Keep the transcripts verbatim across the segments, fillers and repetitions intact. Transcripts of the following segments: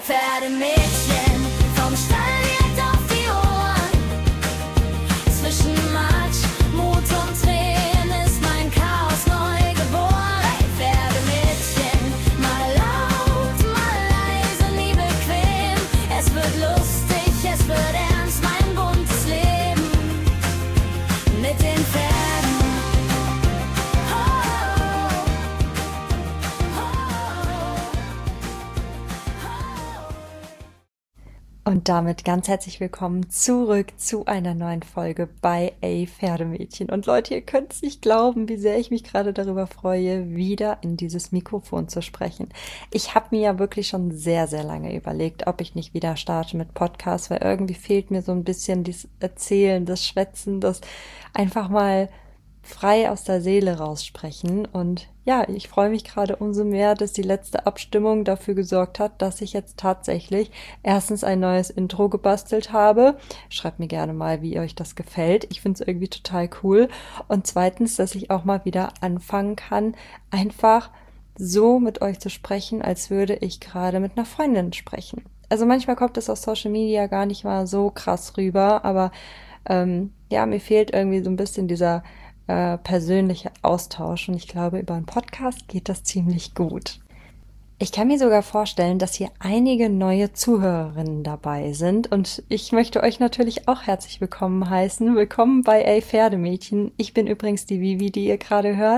Pferdemädchen, vom Stall direkt auf die Ohren. Zwischen Matsch, Mut und Tränen ist mein Chaos neu geboren. Pferdemädchen, mal laut, mal leise, nie bequem. Es wird lustig, es wird ernst, mein buntes Leben mit den Pferden. Und damit ganz herzlich willkommen zurück zu einer neuen Folge bei Ey Pferdemädchen. Und Leute, ihr könnt es nicht glauben, wie sehr ich mich gerade darüber freue, wieder in dieses Mikrofon zu sprechen. Ich habe mir ja wirklich schon sehr, sehr lange überlegt, ob ich nicht wieder starte mit Podcasts, weil irgendwie fehlt mir so ein bisschen das Erzählen, das Schwätzen, das einfach mal frei aus der Seele raussprechen. Und ja, ich freue mich gerade umso mehr, dass die letzte Abstimmung dafür gesorgt hat, dass ich jetzt tatsächlich erstens ein neues Intro gebastelt habe. Schreibt mir gerne mal, wie euch das gefällt. Ich finde es irgendwie total cool. Und zweitens, dass ich auch mal wieder anfangen kann, einfach so mit euch zu sprechen, als würde ich gerade mit einer Freundin sprechen. Also manchmal kommt es auf Social Media gar nicht mal so krass rüber, aber ähm, ja, mir fehlt irgendwie so ein bisschen dieser Äh, persönliche Austausch und ich glaube, über einen Podcast geht das ziemlich gut. Ich kann mir sogar vorstellen, dass hier einige neue Zuhörerinnen dabei sind und ich möchte euch natürlich auch herzlich willkommen heißen. Willkommen bei Ey Pferdemädchen. Ich bin übrigens die Vivi, die ihr gerade hört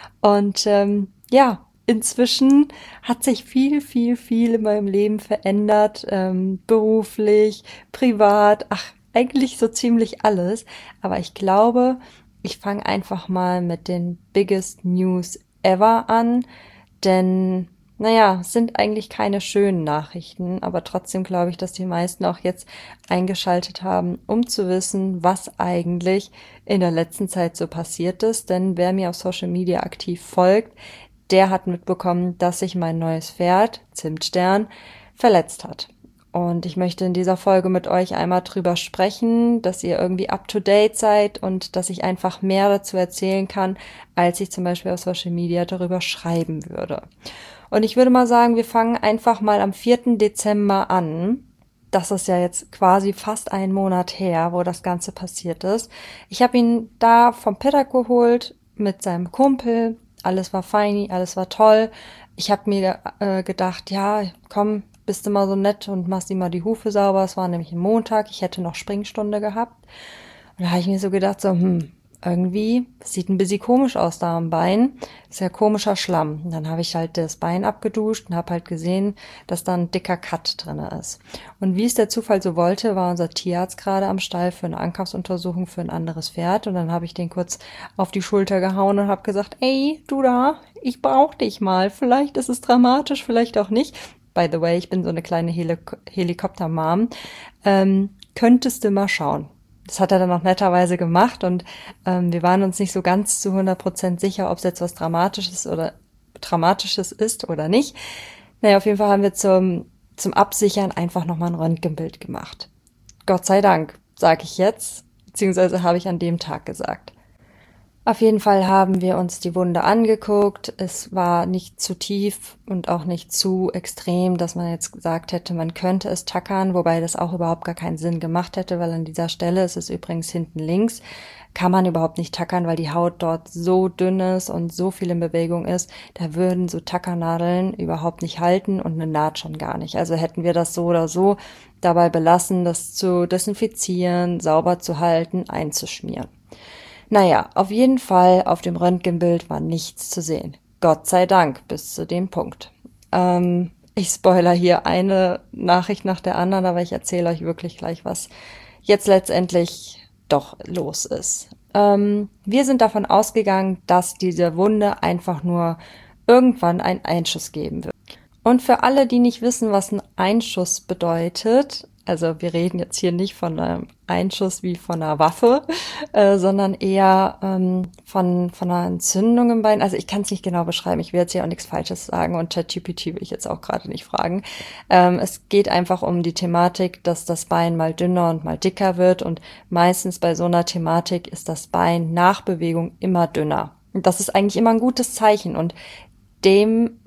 und ähm, ja, inzwischen hat sich viel, viel, viel in meinem Leben verändert, ähm, beruflich, privat, ach, eigentlich so ziemlich alles, aber ich glaube, ich fange einfach mal mit den biggest news ever an, denn, naja, es sind eigentlich keine schönen Nachrichten, aber trotzdem glaube ich, dass die meisten auch jetzt eingeschaltet haben, um zu wissen, was eigentlich in der letzten Zeit so passiert ist, denn wer mir auf Social Media aktiv folgt, der hat mitbekommen, dass sich mein neues Pferd, Zimtstern, verletzt hat. Und ich möchte in dieser Folge mit euch einmal drüber sprechen, dass ihr irgendwie up-to-date seid und dass ich einfach mehr dazu erzählen kann, als ich zum Beispiel auf Social Media darüber schreiben würde. Und ich würde mal sagen, wir fangen einfach mal am vierten Dezember an. Das ist ja jetzt quasi fast ein Monat her, wo das Ganze passiert ist. Ich habe ihn da vom Pitter geholt mit seinem Kumpel. Alles war feini, alles war toll. Ich habe mir äh, gedacht, ja, komm, bist du mal so nett und machst ihm mal die Hufe sauber. Es war nämlich ein Montag, ich hätte noch Springstunde gehabt. Und da habe ich mir so gedacht, so, hm, irgendwie sieht ein bisschen komisch aus da am Bein. Ist ja komischer Schlamm. Und dann habe ich halt das Bein abgeduscht und habe halt gesehen, dass da ein dicker Cut drin ist. Und wie es der Zufall so wollte, war unser Tierarzt gerade am Stall für eine Ankaufsuntersuchung für ein anderes Pferd. Und dann habe ich den kurz auf die Schulter gehauen und habe gesagt, ey, du da, ich brauch dich mal. Vielleicht ist es dramatisch, vielleicht auch nicht. By the way, ich bin so eine kleine Helik- Helikopter-Mom. Ähm, könntest du mal schauen. Das hat er dann auch netterweise gemacht und ähm, wir waren uns nicht so ganz zu hundert Prozent sicher, ob es jetzt was Dramatisches oder Dramatisches ist oder nicht. Naja, auf jeden Fall haben wir zum, zum Absichern einfach nochmal ein Röntgenbild gemacht. Gott sei Dank, sage ich jetzt, beziehungsweise habe ich an dem Tag gesagt. Auf jeden Fall haben wir uns die Wunde angeguckt. Es war nicht zu tief und auch nicht zu extrem, dass man jetzt gesagt hätte, man könnte es tackern, wobei das auch überhaupt gar keinen Sinn gemacht hätte, weil an dieser Stelle, es ist übrigens hinten links, kann man überhaupt nicht tackern, weil die Haut dort so dünn ist und so viel in Bewegung ist, da würden so Tackernadeln überhaupt nicht halten und eine Naht schon gar nicht. Also hätten wir das so oder so dabei belassen, das zu desinfizieren, sauber zu halten, einzuschmieren. Naja, auf jeden Fall auf dem Röntgenbild war nichts zu sehen. Gott sei Dank, bis zu dem Punkt. Ähm, ich spoiler hier eine Nachricht nach der anderen, aber ich erzähle euch wirklich gleich, was jetzt letztendlich doch los ist. Ähm, wir sind davon ausgegangen, dass diese Wunde einfach nur irgendwann einen Einschuss geben wird. Und für alle, die nicht wissen, was ein Einschuss bedeutet, also wir reden jetzt hier nicht von einem Einschuss wie von einer Waffe, äh, sondern eher ähm, von von einer Entzündung im Bein. Also ich kann es nicht genau beschreiben, ich will jetzt hier auch nichts Falsches sagen und ChatGPT will ich jetzt auch gerade nicht fragen. Ähm, es geht einfach um die Thematik, dass das Bein mal dünner und mal dicker wird und meistens bei so einer Thematik ist das Bein nach Bewegung immer dünner. Und das ist eigentlich immer ein gutes Zeichen und dem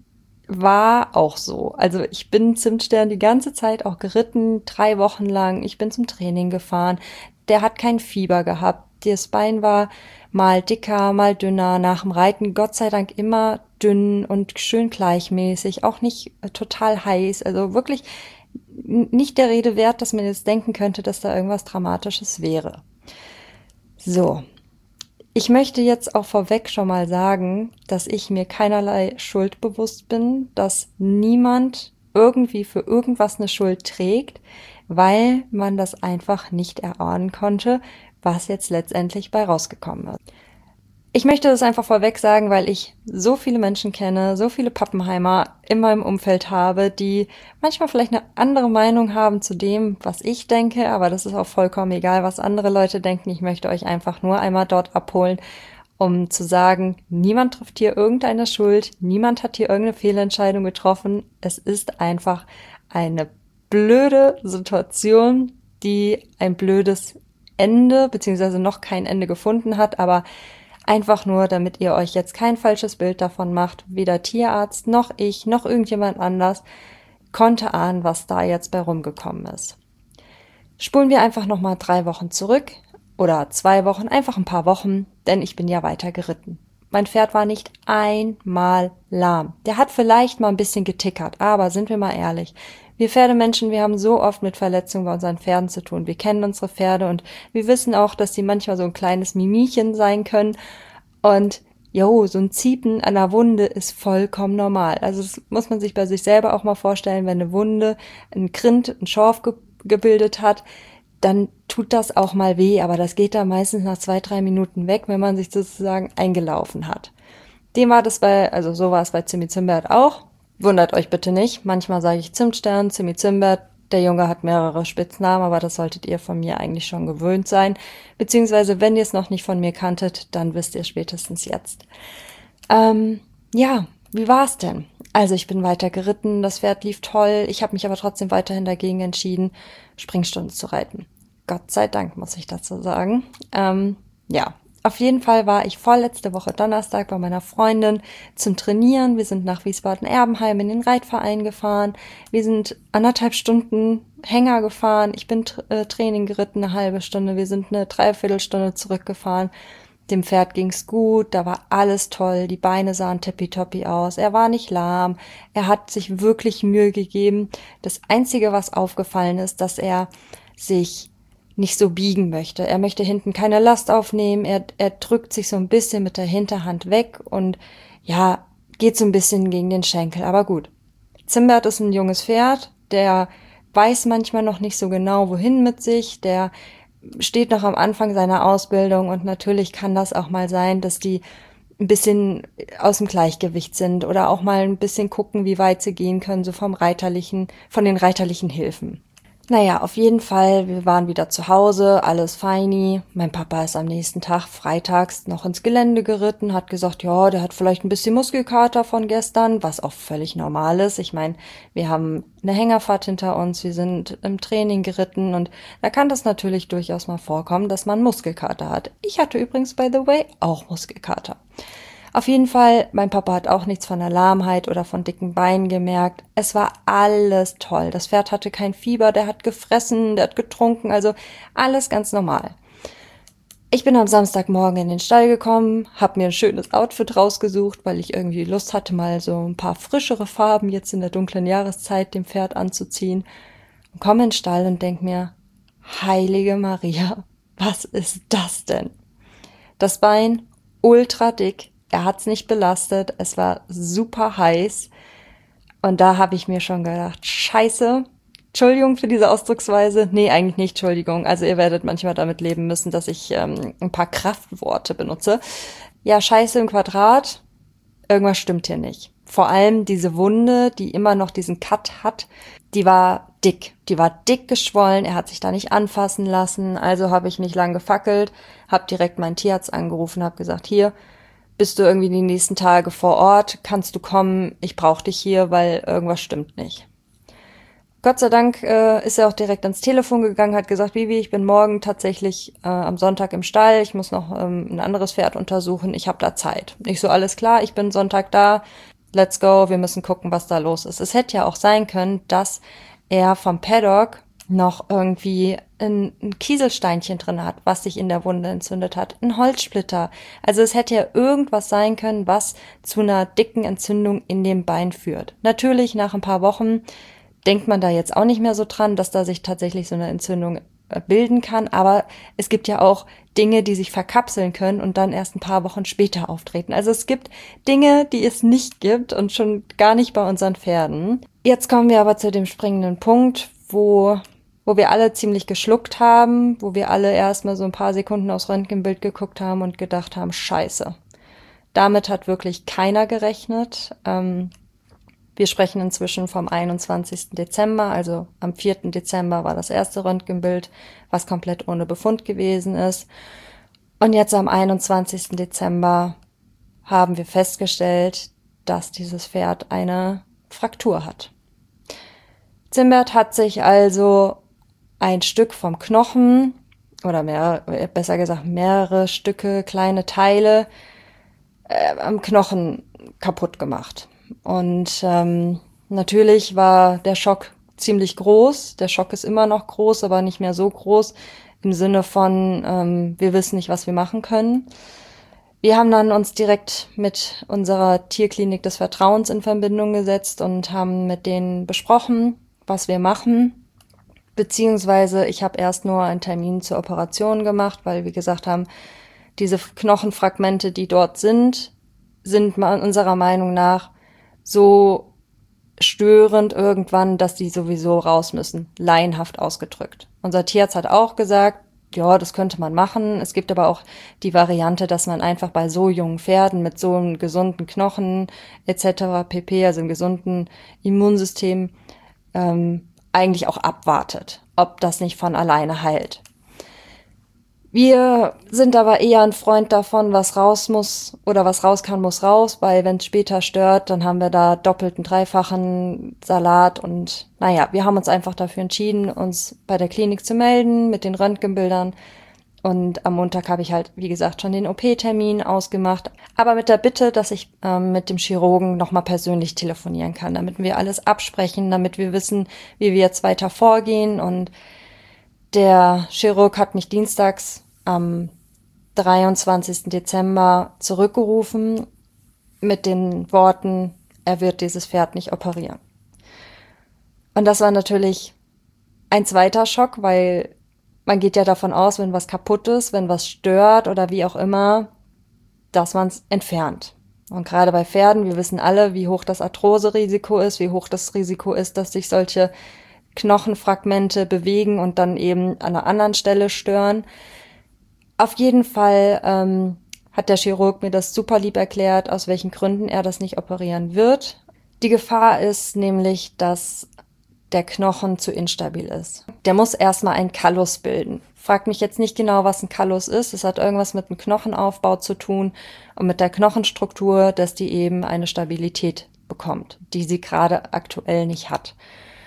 war auch so. Also ich bin Zimtstern die ganze Zeit auch geritten, drei Wochen lang. Ich bin zum Training gefahren. Der hat kein Fieber gehabt. Das Bein war mal dicker, mal dünner. Nach dem Reiten Gott sei Dank immer dünn und schön gleichmäßig. Auch nicht äh, total heiß. Also wirklich n- nicht der Rede wert, dass man jetzt denken könnte, dass da irgendwas Dramatisches wäre. So. Ich möchte jetzt auch vorweg schon mal sagen, dass ich mir keinerlei Schuld bewusst bin, dass niemand irgendwie für irgendwas eine Schuld trägt, weil man das einfach nicht erahnen konnte, was jetzt letztendlich bei rausgekommen ist. Ich möchte das einfach vorweg sagen, weil ich so viele Menschen kenne, so viele Pappenheimer in meinem Umfeld habe, die manchmal vielleicht eine andere Meinung haben zu dem, was ich denke, aber das ist auch vollkommen egal, was andere Leute denken. Ich möchte euch einfach nur einmal dort abholen, um zu sagen, niemand trifft hier irgendeine Schuld, niemand hat hier irgendeine Fehlentscheidung getroffen. Es ist einfach eine blöde Situation, die ein blödes Ende, beziehungsweise noch kein Ende gefunden hat, aber einfach nur, damit ihr euch jetzt kein falsches Bild davon macht. Weder Tierarzt, noch ich, noch irgendjemand anders konnte ahnen, was da jetzt bei rumgekommen ist. Spulen wir einfach nochmal drei Wochen zurück oder zwei Wochen, einfach ein paar Wochen, denn ich bin ja weiter geritten. Mein Pferd war nicht einmal lahm. Der hat vielleicht mal ein bisschen getickert, aber sind wir mal ehrlich, wir Pferdemenschen, wir haben so oft mit Verletzungen bei unseren Pferden zu tun. Wir kennen unsere Pferde und wir wissen auch, dass sie manchmal so ein kleines Mimiechen sein können. Und jo, so ein Ziepen an der Wunde ist vollkommen normal. Also das muss man sich bei sich selber auch mal vorstellen, wenn eine Wunde ein Grind, ein Schorf ge- gebildet hat, dann tut das auch mal weh, aber das geht dann meistens nach zwei, drei Minuten weg, wenn man sich sozusagen eingelaufen hat. Dem war das bei, also so war es bei Zimmi Zimbert auch. Wundert euch bitte nicht, manchmal sage ich Zimtstern, Zimmi Zimbert, der Junge hat mehrere Spitznamen, aber das solltet ihr von mir eigentlich schon gewöhnt sein. Beziehungsweise, wenn ihr es noch nicht von mir kanntet, dann wisst ihr spätestens jetzt. Ähm, ja, wie war es denn? Also ich bin weiter geritten, das Pferd lief toll, ich habe mich aber trotzdem weiterhin dagegen entschieden, Springstunde zu reiten. Gott sei Dank, muss ich dazu sagen. Ähm, ja, auf jeden Fall war ich vorletzte Woche Donnerstag bei meiner Freundin zum Trainieren. Wir sind nach Wiesbaden-Erbenheim in den Reitverein gefahren. Wir sind anderthalb Stunden Hänger gefahren. Ich bin äh, Training geritten, eine halbe Stunde. Wir sind eine Dreiviertelstunde zurückgefahren. Dem Pferd ging's gut, da war alles toll. Die Beine sahen tippitoppi aus. Er war nicht lahm. Er hat sich wirklich Mühe gegeben. Das Einzige, was aufgefallen ist, dass er sich nicht so biegen möchte. Er möchte hinten keine Last aufnehmen. Er, er drückt sich so ein bisschen mit der Hinterhand weg und ja, geht so ein bisschen gegen den Schenkel. Aber gut. Zimbert ist ein junges Pferd, der weiß manchmal noch nicht so genau, wohin mit sich. Der steht noch am Anfang seiner Ausbildung und natürlich kann das auch mal sein, dass die ein bisschen aus dem Gleichgewicht sind oder auch mal ein bisschen gucken, wie weit sie gehen können, so vom reiterlichen, von den reiterlichen Hilfen. Naja, auf jeden Fall, wir waren wieder zu Hause, alles feini. Mein Papa ist am nächsten Tag freitags noch ins Gelände geritten, hat gesagt, ja, der hat vielleicht ein bisschen Muskelkater von gestern, was auch völlig normal ist. Ich meine, wir haben eine Hängerfahrt hinter uns, wir sind im Training geritten und da kann das natürlich durchaus mal vorkommen, dass man Muskelkater hat. Ich hatte übrigens, by the way, auch Muskelkater. Auf jeden Fall, mein Papa hat auch nichts von der Lahmheit oder von dicken Beinen gemerkt. Es war alles toll. Das Pferd hatte kein Fieber, der hat gefressen, der hat getrunken, also alles ganz normal. Ich bin am Samstagmorgen in den Stall gekommen, habe mir ein schönes Outfit rausgesucht, weil ich irgendwie Lust hatte, mal so ein paar frischere Farben jetzt in der dunklen Jahreszeit dem Pferd anzuziehen. Und komme in den Stall und denk mir, heilige Maria, was ist das denn? Das Bein ultra dick. Er hat's nicht belastet, es war super heiß und da habe ich mir schon gedacht, scheiße, Entschuldigung für diese Ausdrucksweise, nee, eigentlich nicht, Entschuldigung, also ihr werdet manchmal damit leben müssen, dass ich ähm, ein paar Kraftworte benutze. Ja, scheiße im Quadrat, irgendwas stimmt hier nicht. Vor allem diese Wunde, die immer noch diesen Cut hat, die war dick, die war dick geschwollen, er hat sich da nicht anfassen lassen, also habe ich nicht lang gefackelt, habe direkt meinen Tierarzt angerufen, habe gesagt, hier, bist du irgendwie die nächsten Tage vor Ort? Kannst du kommen? Ich brauche dich hier, weil irgendwas stimmt nicht. Gott sei Dank äh, ist er auch direkt ans Telefon gegangen, hat gesagt, Bibi, ich bin morgen tatsächlich äh, am Sonntag im Stall, ich muss noch ähm, ein anderes Pferd untersuchen, ich habe da Zeit. Ich so, alles klar, ich bin Sonntag da, let's go, wir müssen gucken, was da los ist. Es hätte ja auch sein können, dass er vom Paddock noch irgendwie ein, ein Kieselsteinchen drin hat, was sich in der Wunde entzündet hat, ein Holzsplitter. Also es hätte ja irgendwas sein können, was zu einer dicken Entzündung in dem Bein führt. Natürlich, nach ein paar Wochen denkt man da jetzt auch nicht mehr so dran, dass da sich tatsächlich so eine Entzündung bilden kann, aber es gibt ja auch Dinge, die sich verkapseln können und dann erst ein paar Wochen später auftreten. Also es gibt Dinge, die es nicht gibt und schon gar nicht bei unseren Pferden. Jetzt kommen wir aber zu dem springenden Punkt, wo wo wir alle ziemlich geschluckt haben, wo wir alle erstmal so ein paar Sekunden aufs Röntgenbild geguckt haben und gedacht haben, scheiße. Damit hat wirklich keiner gerechnet. Ähm, wir sprechen inzwischen vom einundzwanzigsten Dezember, also am vierten Dezember war das erste Röntgenbild, was komplett ohne Befund gewesen ist. Und jetzt am einundzwanzigsten Dezember haben wir festgestellt, dass dieses Pferd eine Fraktur hat. Zimbert hat sich also ein Stück vom Knochen oder mehr, besser gesagt mehrere Stücke, kleine Teile äh, am Knochen kaputt gemacht. Und ähm, natürlich war der Schock ziemlich groß. Der Schock ist immer noch groß, aber nicht mehr so groß im Sinne von, ähm, wir wissen nicht, was wir machen können. Wir haben dann uns direkt mit unserer Tierklinik des Vertrauens in Verbindung gesetzt und haben mit denen besprochen, was wir machen. Beziehungsweise ich habe erst nur einen Termin zur Operation gemacht, weil wir gesagt haben, diese Knochenfragmente, die dort sind, sind unserer Meinung nach so störend irgendwann, dass die sowieso raus müssen, laienhaft ausgedrückt. Unser Tierarzt hat auch gesagt, ja, das könnte man machen. Es gibt aber auch die Variante, dass man einfach bei so jungen Pferden mit so einem gesunden Knochen et cetera pp., also einem gesunden Immunsystem, ähm, eigentlich auch abwartet, ob das nicht von alleine heilt. Wir sind aber eher ein Freund davon, was raus muss oder was raus kann, muss raus, weil wenn es später stört, dann haben wir da doppelten, dreifachen Salat und naja, wir haben uns einfach dafür entschieden, uns bei der Klinik zu melden mit den Röntgenbildern und am Montag habe ich halt, wie gesagt, schon den O P-Termin ausgemacht, aber mit der Bitte, dass ich ähm, mit dem Chirurgen nochmal persönlich telefonieren kann, damit wir alles absprechen, damit wir wissen, wie wir jetzt weiter vorgehen und der Chirurg hat mich dienstags am dreiundzwanzigsten Dezember zurückgerufen mit den Worten, er wird dieses Pferd nicht operieren. Und das war natürlich ein zweiter Schock, weil man geht ja davon aus, wenn was kaputt ist, wenn was stört oder wie auch immer, dass man es entfernt. Und gerade bei Pferden, wir wissen alle, wie hoch das Arthroserisiko ist, wie hoch das Risiko ist, dass sich solche Knochenfragmente bewegen und dann eben an einer anderen Stelle stören. Auf jeden Fall ähm, hat der Chirurg mir das super lieb erklärt, aus welchen Gründen er das nicht operieren wird. Die Gefahr ist nämlich, dass der Knochen zu instabil ist. Der muss erstmal einen Kallus bilden. Fragt mich jetzt nicht genau, was ein Kallus ist. Es hat irgendwas mit dem Knochenaufbau zu tun und mit der Knochenstruktur, dass die eben eine Stabilität bekommt, die sie gerade aktuell nicht hat.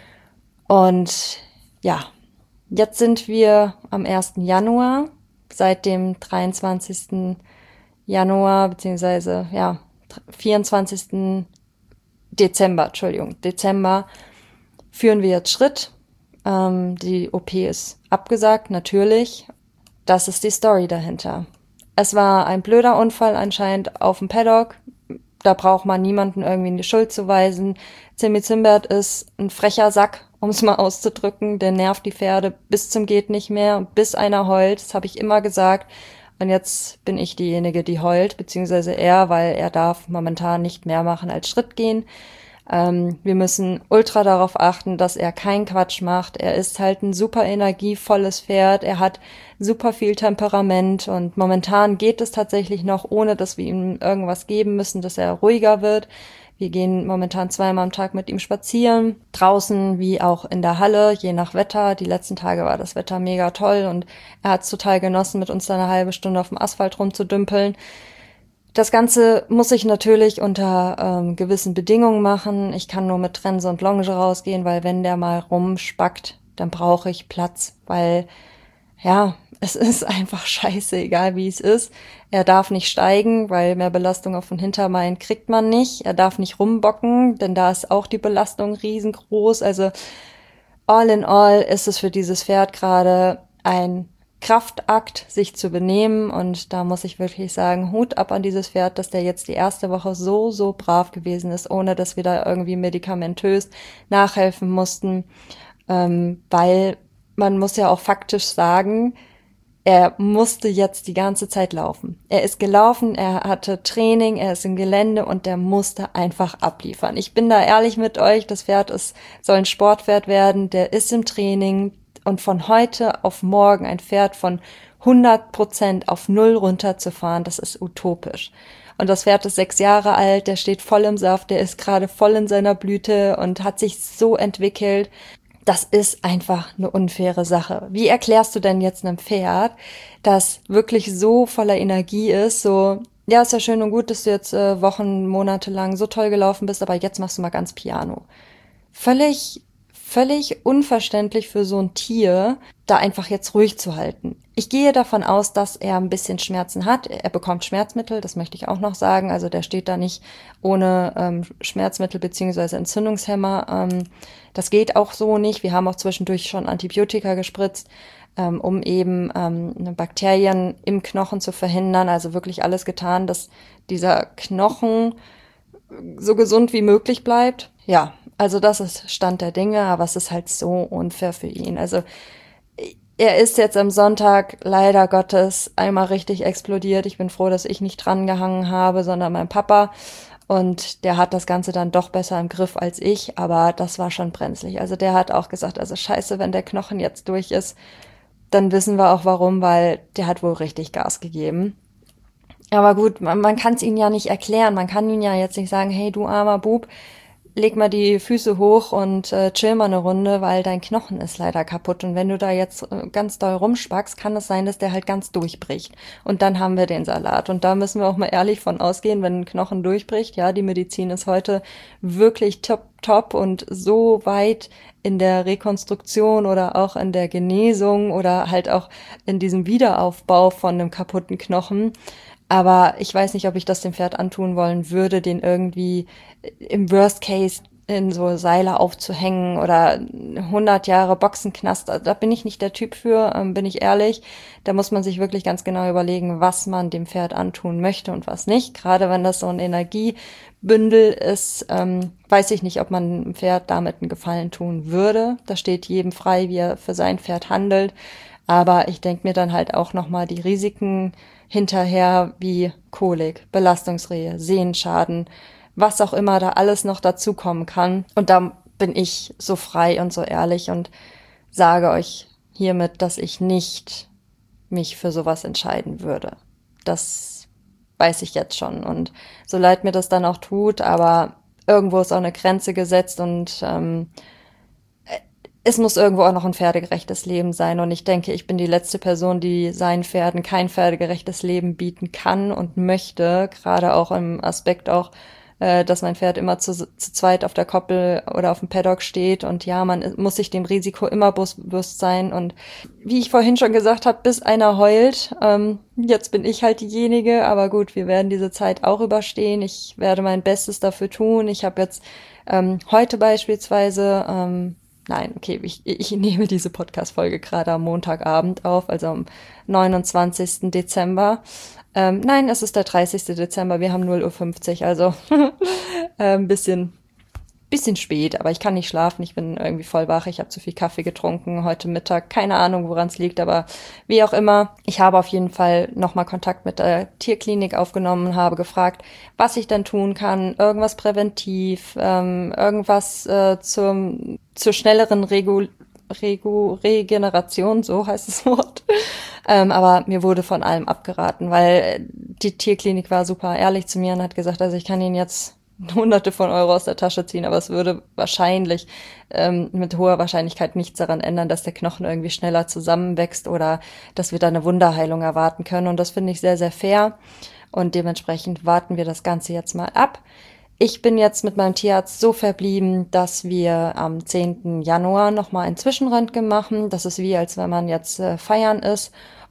Und ja, jetzt sind wir am ersten Januar. Seit dem dreiundzwanzigsten Januar, beziehungsweise, ja, vierundzwanzigsten Dezember, Entschuldigung, Dezember, führen wir jetzt Schritt. Ähm, die O P ist abgesagt, natürlich. Das ist die Story dahinter. Es war ein blöder Unfall anscheinend auf dem Paddock. Da braucht man niemanden irgendwie in die Schuld zu weisen. Zimmy Zimbert ist ein frecher Sack, um es mal auszudrücken. Der nervt die Pferde bis zum geht nicht mehr, bis einer heult. Das habe ich immer gesagt. Und jetzt bin ich diejenige, die heult, beziehungsweise er, weil er darf momentan nicht mehr machen als Schritt gehen. Ähm, wir müssen ultra darauf achten, dass er keinen Quatsch macht. Er ist halt ein super energievolles Pferd. Er hat super viel Temperament und momentan geht es tatsächlich noch, ohne dass wir ihm irgendwas geben müssen, dass er ruhiger wird. Wir gehen momentan zweimal am Tag mit ihm spazieren, draußen wie auch in der Halle, je nach Wetter. Die letzten Tage war das Wetter mega toll und er hat es total genossen, mit uns da eine halbe Stunde auf dem Asphalt rumzudümpeln. Das Ganze muss ich natürlich unter ähm, gewissen Bedingungen machen. Ich kann nur mit Trense und Longe rausgehen, weil wenn der mal rumspackt, dann brauche ich Platz, weil ja, Es ist einfach scheiße, egal wie es ist. Er darf nicht steigen, weil mehr Belastung auf den Hinterbein kriegt man nicht. Er darf nicht rumbocken, denn da ist auch die Belastung riesengroß. Also all in all ist es für dieses Pferd gerade ein Kraftakt, sich zu benehmen. Und da muss ich wirklich sagen, Hut ab an dieses Pferd, dass der jetzt die erste Woche so, so brav gewesen ist, ohne dass wir da irgendwie medikamentös nachhelfen mussten. Ähm, weil man muss ja auch faktisch sagen, er musste jetzt die ganze Zeit laufen. Er ist gelaufen, er hatte Training, er ist im Gelände und der musste einfach abliefern. Ich bin da ehrlich mit euch, das Pferd ist, soll ein Sportpferd werden, der ist im Training und von heute auf morgen ein Pferd von hundert Prozent auf null runterzufahren, das ist utopisch. Und das Pferd ist sechs Jahre alt, der steht voll im Saft, der ist gerade voll in seiner Blüte und hat sich so entwickelt. Das ist einfach eine unfaire Sache. Wie erklärst du denn jetzt einem Pferd, das wirklich so voller Energie ist, so, ja, ist ja schön und gut, dass du jetzt äh, Wochen, Monate lang so toll gelaufen bist, aber jetzt machst du mal ganz Piano. Völlig, völlig unverständlich für so ein Tier, da einfach jetzt ruhig zu halten. Ich gehe davon aus, dass er ein bisschen Schmerzen hat. Er bekommt Schmerzmittel, das möchte ich auch noch sagen. Also der steht da nicht ohne ähm, Schmerzmittel beziehungsweise Entzündungshemmer. Ähm, das geht auch so nicht. Wir haben auch zwischendurch schon Antibiotika gespritzt, ähm, um eben ähm, Bakterien im Knochen zu verhindern. Also wirklich alles getan, dass dieser Knochen so gesund wie möglich bleibt. Ja, also das ist Stand der Dinge, aber es ist halt so unfair für ihn. Also er ist jetzt am Sonntag leider Gottes einmal richtig explodiert. Ich bin froh, dass ich nicht dran gehangen habe, sondern mein Papa. Und der hat das Ganze dann doch besser im Griff als ich, aber das war schon brenzlig. Also der hat auch gesagt, also scheiße, wenn der Knochen jetzt durch ist, dann wissen wir auch warum, weil der hat wohl richtig Gas gegeben. Aber gut, man, man kann es ihnen ja nicht erklären. Man kann ihnen ja jetzt nicht sagen, hey, du armer Bub, leg mal die Füße hoch und äh, chill mal eine Runde, weil dein Knochen ist leider kaputt. Und wenn du da jetzt äh, ganz doll rumspackst, kann es sein, dass der halt ganz durchbricht. Und dann haben wir den Salat. Und da müssen wir auch mal ehrlich von ausgehen, wenn ein Knochen durchbricht. Ja, die Medizin ist heute wirklich top, top und so weit in der Rekonstruktion oder auch in der Genesung oder halt auch in diesem Wiederaufbau von einem kaputten Knochen. Aber ich weiß nicht, ob ich das dem Pferd antun wollen würde, den irgendwie im Worst Case in so Seile aufzuhängen oder hundert Jahre Boxenknast. Da bin ich nicht der Typ für, ähm, bin ich ehrlich. Da muss man sich wirklich ganz genau überlegen, was man dem Pferd antun möchte und was nicht. Gerade wenn das so ein Energiebündel ist, ähm, weiß ich nicht, ob man dem Pferd damit einen Gefallen tun würde. Da steht jedem frei, wie er für sein Pferd handelt. Aber ich denke mir dann halt auch nochmal die Risiken hinterher wie Kolik, Belastungsrehe, Sehenschaden, was auch immer da alles noch dazukommen kann. Und da bin ich so frei und so ehrlich und sage euch hiermit, dass ich nicht mich für sowas entscheiden würde. Das weiß ich jetzt schon. Und so leid mir das dann auch tut, aber irgendwo ist auch eine Grenze gesetzt und ähm, es muss irgendwo auch noch ein pferdegerechtes Leben sein. Und ich denke, ich bin die letzte Person, die seinen Pferden kein pferdegerechtes Leben bieten kann und möchte. Gerade auch im Aspekt auch, äh, dass mein Pferd immer zu, zu zweit auf der Koppel oder auf dem Paddock steht. Und ja, man muss sich dem Risiko immer bewusst sein. Und wie ich vorhin schon gesagt habe, bis einer heult. Ähm, jetzt bin ich halt diejenige. Aber gut, wir werden diese Zeit auch überstehen. Ich werde mein Bestes dafür tun. Ich habe jetzt ähm, heute beispielsweise... Ähm, Nein, okay, ich, ich nehme diese Podcast-Folge gerade am Montagabend auf, also am neunundzwanzigsten Dezember. Ähm, nein, es ist der dreißigsten Dezember, wir haben null Uhr fünfzig, also äh, ein bisschen, bisschen spät, aber ich kann nicht schlafen, ich bin irgendwie voll wach, ich habe zu viel Kaffee getrunken heute Mittag, keine Ahnung, woran es liegt, aber wie auch immer, ich habe auf jeden Fall nochmal Kontakt mit der Tierklinik aufgenommen, habe gefragt, was ich denn tun kann, irgendwas präventiv, ähm, irgendwas äh, zum, zur schnelleren Regu, Regu, Regeneration, so heißt das Wort, ähm, aber mir wurde von allem abgeraten, weil die Tierklinik war super ehrlich zu mir und hat gesagt, also ich kann Ihnen jetzt Hunderte von Euro aus der Tasche ziehen, aber es würde wahrscheinlich ähm, mit hoher Wahrscheinlichkeit nichts daran ändern, dass der Knochen irgendwie schneller zusammenwächst oder dass wir da eine Wunderheilung erwarten können. Und das finde ich sehr, sehr fair. Und dementsprechend warten wir das Ganze jetzt mal ab. Ich bin jetzt mit meinem Tierarzt so verblieben, dass wir am zehnten Januar nochmal ein Zwischenröntgen machen. Das ist wie, als wenn man jetzt äh, feiern ist.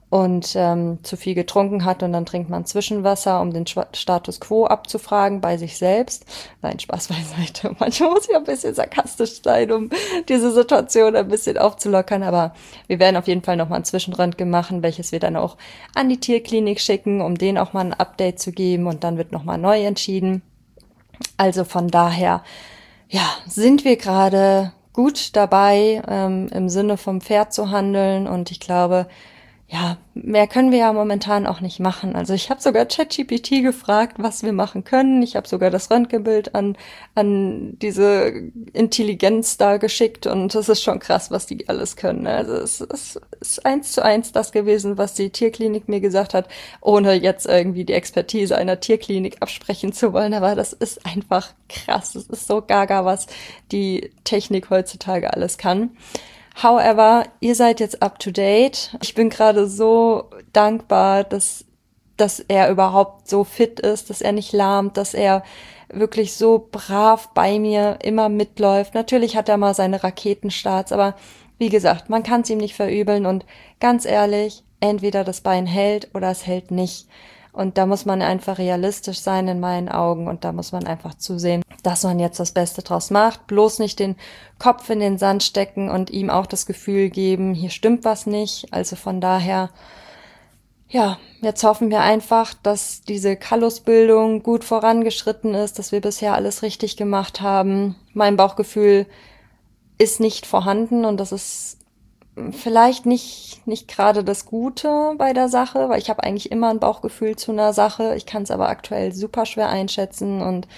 und ähm, zu viel getrunken hat und dann trinkt man Zwischenwasser, um den Status quo abzufragen bei sich selbst. Nein, Spaß beiseite. Manchmal muss ich ein bisschen sarkastisch sein, um diese Situation ein bisschen aufzulockern, aber wir werden auf jeden Fall nochmal ein Zwischenröntgen machen, welches wir dann auch an die Tierklinik schicken, um denen auch mal ein Update zu geben und dann wird nochmal neu entschieden. Also von daher, ja, sind wir gerade gut dabei, ähm, im Sinne vom Pferd zu handeln und ich glaube, ja, mehr können wir ja momentan auch nicht machen. Also ich habe sogar ChatGPT gefragt, was wir machen können. Ich habe sogar das Röntgenbild an an diese Intelligenz da geschickt und das ist schon krass, was die alles können. Also es, es ist eins zu eins das gewesen, was die Tierklinik mir gesagt hat, ohne jetzt irgendwie die Expertise einer Tierklinik absprechen zu wollen. Aber das ist einfach krass. Es ist so gaga, was die Technik heutzutage alles kann. However, ihr seid jetzt up to date. Ich bin gerade so dankbar, dass, dass er überhaupt so fit ist, dass er nicht lahmt, dass er wirklich so brav bei mir immer mitläuft. Natürlich hat er mal seine Raketenstarts, aber wie gesagt, man kann es ihm nicht verübeln und ganz ehrlich, entweder das Bein hält oder es hält nicht. Und da muss man einfach realistisch sein in meinen Augen und da muss man einfach zusehen, dass man jetzt das Beste draus macht. Bloß nicht den Kopf in den Sand stecken und ihm auch das Gefühl geben, hier stimmt was nicht. Also von daher, ja, jetzt hoffen wir einfach, dass diese Kallusbildung gut vorangeschritten ist, dass wir bisher alles richtig gemacht haben. Mein Bauchgefühl ist nicht vorhanden und das ist vielleicht nicht nicht gerade das Gute bei der Sache, weil ich habe eigentlich immer ein Bauchgefühl zu einer Sache. Ich kann es aber aktuell super schwer einschätzen und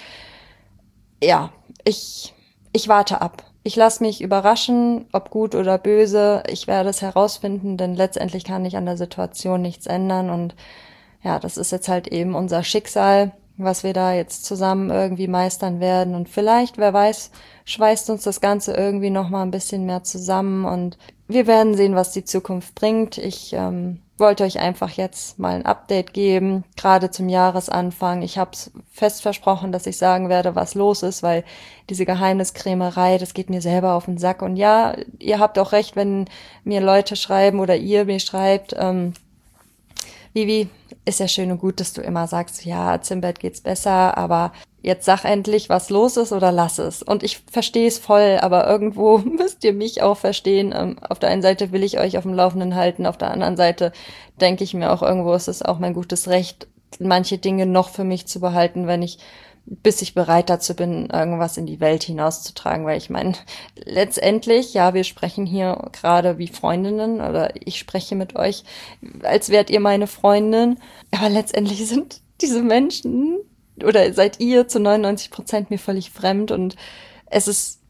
ja, ich ich warte ab. Ich lasse mich überraschen, ob gut oder böse. Ich werde es herausfinden, denn letztendlich kann ich an der Situation nichts ändern und ja, das ist jetzt halt eben unser Schicksal, was wir da jetzt zusammen irgendwie meistern werden und vielleicht, wer weiß, schweißt uns das Ganze irgendwie noch mal ein bisschen mehr zusammen und wir werden sehen, was die Zukunft bringt. Ich ähm, wollte euch einfach jetzt mal ein Update geben, gerade zum Jahresanfang. Ich habe es fest versprochen, dass ich sagen werde, was los ist, weil diese Geheimniskrämerei, das geht mir selber auf den Sack. Und ja, ihr habt auch recht, wenn mir Leute schreiben oder ihr mir schreibt, ähm, Vivi, ist ja schön und gut, dass du immer sagst, ja, Zimbert geht's besser, aber jetzt sag endlich, was los ist oder lass es. Und ich verstehe es voll, aber irgendwo müsst ihr mich auch verstehen. Ähm, auf der einen Seite will ich euch auf dem Laufenden halten, auf der anderen Seite denke ich mir auch, irgendwo ist es auch mein gutes Recht, manche Dinge noch für mich zu behalten, wenn ich, bis ich bereit dazu bin, irgendwas in die Welt hinauszutragen, weil ich meine, letztendlich, ja, wir sprechen hier gerade wie Freundinnen oder ich spreche mit euch, als wärt ihr meine Freundin, aber letztendlich sind diese Menschen oder seid ihr zu neunundneunzig Prozent mir völlig fremd und es ist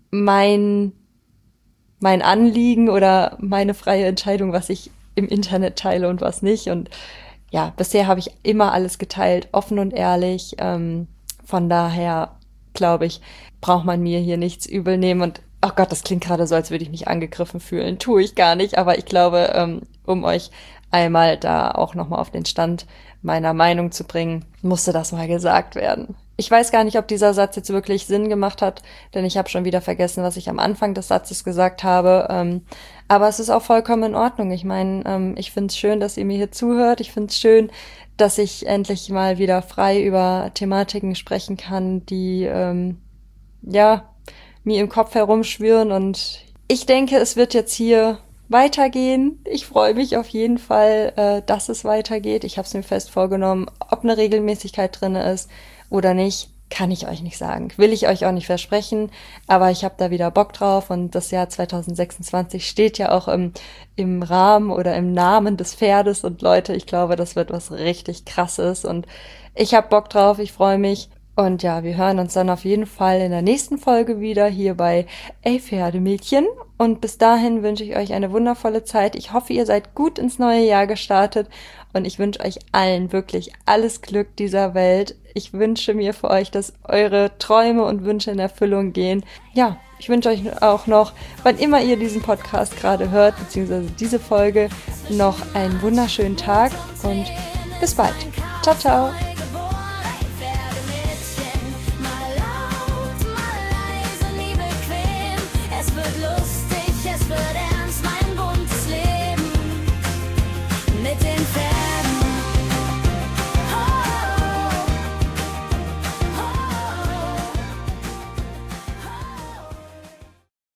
mein, mein Anliegen oder meine freie Entscheidung, was ich im Internet teile und was nicht und ja, bisher habe ich immer alles geteilt, offen und ehrlich, ähm, von daher, glaube ich, braucht man mir hier nichts übel nehmen und oh Gott, das klingt gerade so, als würde ich mich angegriffen fühlen. Tue ich gar nicht, aber ich glaube, ähm, um euch einmal da auch nochmal auf den Stand meiner Meinung zu bringen, musste das mal gesagt werden. Ich weiß gar nicht, ob dieser Satz jetzt wirklich Sinn gemacht hat, denn ich habe schon wieder vergessen, was ich am Anfang des Satzes gesagt habe. Ähm, aber es ist auch vollkommen in Ordnung. Ich meine, ähm, ich finde es schön, dass ihr mir hier zuhört. Ich finde es schön, dass ich endlich mal wieder frei über Thematiken sprechen kann, die ähm, ja mir im Kopf herumschwirren. Und ich denke, es wird jetzt hier weitergehen. Ich freue mich auf jeden Fall, äh, dass es weitergeht. Ich habe es mir fest vorgenommen, ob eine Regelmäßigkeit drin ist oder nicht, kann ich euch nicht sagen. Will ich euch auch nicht versprechen, aber ich habe da wieder Bock drauf und das Jahr zwanzig sechsundzwanzig steht ja auch im, im Rahmen oder im Namen des Pferdes und Leute, ich glaube, das wird was richtig Krasses und ich habe Bock drauf, ich freue mich und ja, wir hören uns dann auf jeden Fall in der nächsten Folge wieder hier bei Ey Pferdemädchen und bis dahin wünsche ich euch eine wundervolle Zeit. Ich hoffe, ihr seid gut ins neue Jahr gestartet und ich wünsche euch allen wirklich alles Glück dieser Welt. Ich wünsche mir für euch, dass eure Träume und Wünsche in Erfüllung gehen. Ja, ich wünsche euch auch noch, wann immer ihr diesen Podcast gerade hört, beziehungsweise diese Folge, noch einen wunderschönen Tag und bis bald. Ciao, ciao.